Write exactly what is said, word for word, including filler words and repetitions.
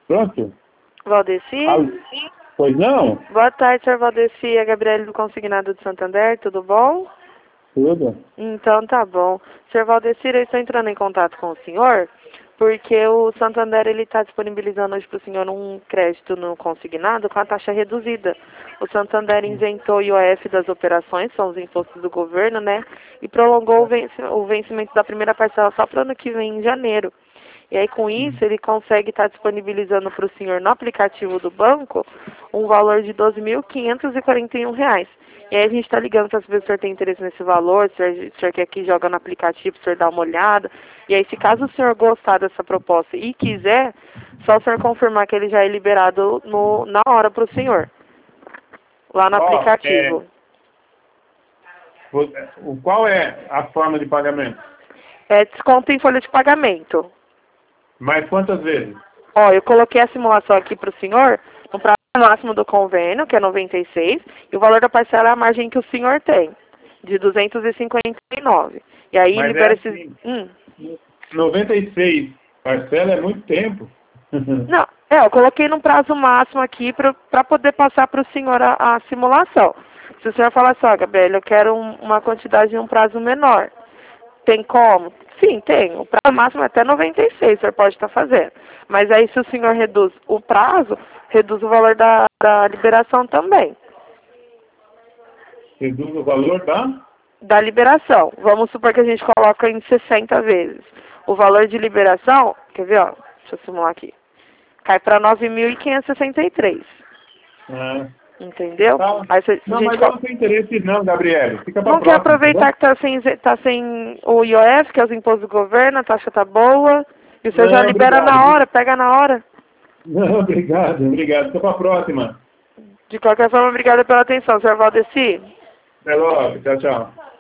Pronto? Valdeci? Ah, pois não? Boa tarde, senhor Valdeci. É a Gabriele do Consignado de Santander, tudo bom? Tudo. Então tá bom. senhor Valdeci, eu estou entrando em contato com o senhor porque o Santander ele está disponibilizando hoje para o senhor um crédito no consignado com a taxa reduzida. O Santander isentou o I O F das operações, são os impostos do governo, né? E prolongou o, venci o vencimento da primeira parcela só para o ano que vem, em janeiro. E aí, com isso, ele consegue estar disponibilizando para o senhor no aplicativo do banco um valor de doze mil quinhentos e quarenta e um reais. E aí a gente está ligando para saber se o senhor tem interesse nesse valor, se o senhor, se o senhor quer que joga no aplicativo, se o senhor dá uma olhada. E aí, se caso o senhor gostar dessa proposta e quiser, só o senhor confirmar que ele já é liberado no, na hora para o senhor, lá no Ó, aplicativo. É, o, qual é a forma de pagamento? É desconto em folha de pagamento. Mas quantas vezes? Ó, eu coloquei a simulação aqui para o senhor, no prazo máximo do convênio, que é noventa e seis, e o valor da parcela é a margem que o senhor tem, de duzentos e cinquenta e nove. E aí Mas é libera esses... assim, Hum. noventa e seis parcela é muito tempo. Não, é, eu coloquei no prazo máximo aqui para poder passar para o senhor a, a simulação. Se o senhor falar assim, ó, Gabriel, eu quero um, uma quantidade em um prazo menor, tem como? Sim, tem. O prazo máximo é até noventa e seis, o senhor pode estar fazendo. Mas aí se o senhor reduz o prazo, reduz o valor da, da liberação também. Reduz o valor da? Da liberação. Vamos supor que a gente coloca em sessenta vezes. O valor de liberação, quer ver, ó? Deixa eu simular aqui. Cai para nove mil quinhentos e sessenta e três. Ah, Entendeu? tá. Aí, se, Não, a gente mas eu não tenho interesse não, Gabriele. Fica pra não quer próxima, tá bom? aproveitar que está sem, tá sem o I O F, que é os impostos do governo, a taxa tá boa, e o senhor já Não, libera obrigado. na hora, pega na hora. Não, obrigado, obrigado. Fica pra próxima. De qualquer forma, obrigada pela atenção, senhor Valdeci. Até logo. Tchau, tchau.